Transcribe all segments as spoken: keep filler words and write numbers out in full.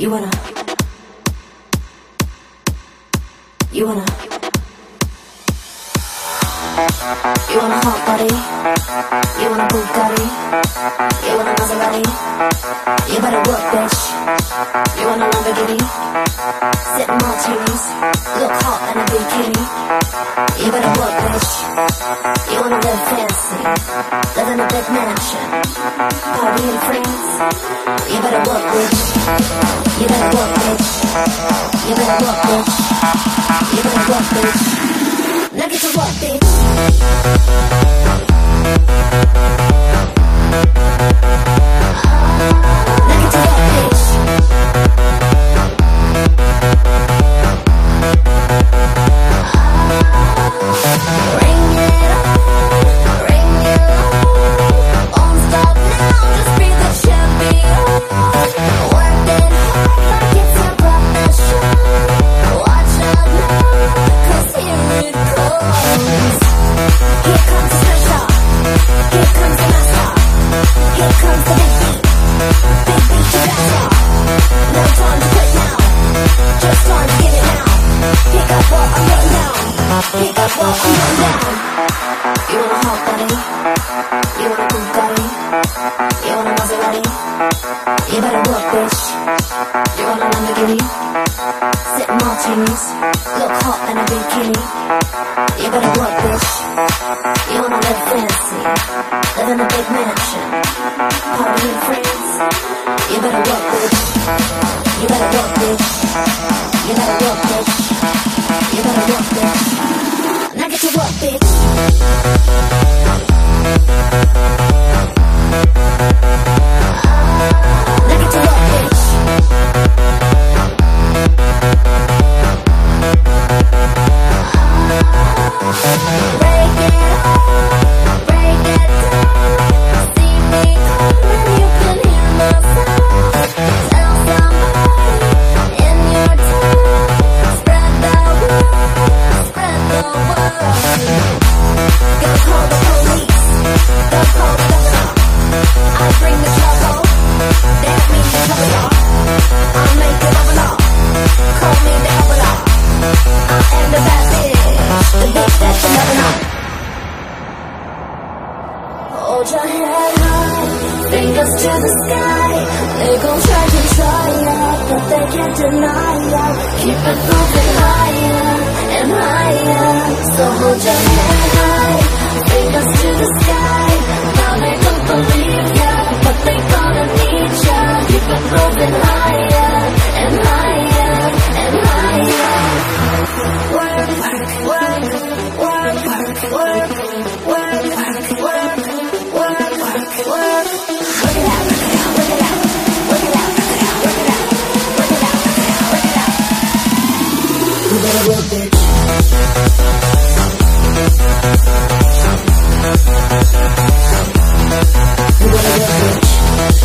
You wanna, you wanna, you want a hot body, you want a Bugatti, you want a Maserati, you better work, bitch. You want a Lamborghini, sitting martinis, look hot in a bikini. You better work, bitch. You wanna live fancy, live in a big mansion, party in France. You better work, bitch. You better work, bitch. You better work, bitch. You better work, bitch. Now get to work, bitch. Now get to work, bitch. Ring it on, ring it on. Won't stop now, just be the champion. Work it hard like it's your profession. Watch out now, 'cause here it comes. Here comes the pressure, here comes the master, here comes the big beat, big beat you better. No time to quit now, just time to get it now. Pick up what I'm putting down, pick up what I'm putting down. You want a hot body, you want a Bugatti, you want a Maserati. You better work, bitch. You want a Lamborghini, sitting martinis, look hot in a bikini. You better work, bitch. You wanna live fancy, live in a big mansion, party in France. You better work, bitch. You better work, bitch. You better work, bitch. You better work, bitch. Now get to work, bitch. Now get to work, bitch. Break it on, break it down. See me coming, you can hear my sound. Tell somebody in your town. Spread the word, spread the word. Go call the police, go call the governor. I bring the trouble, that means the trouble. I'll make it bubble. Call me the bubble. I am the bad bitch, the bitch that you never know. Hold your head high, fingers to the sky. They gon' try to try ya, but they can't deny ya. Keep it moving higher and higher. So hold your head high, fingers to the sky. Now they don't believe ya, but they gonna need ya. Keep it moving higher and higher and higher. Work, work, work, work, work, work, work, work, work, work, work. Work it out, work it out, work it out, work it out, work it out, work it out, work it out. You better work, bitch. You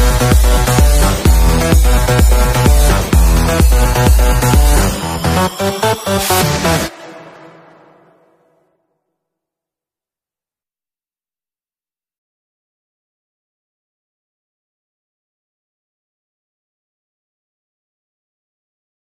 better work, bitch.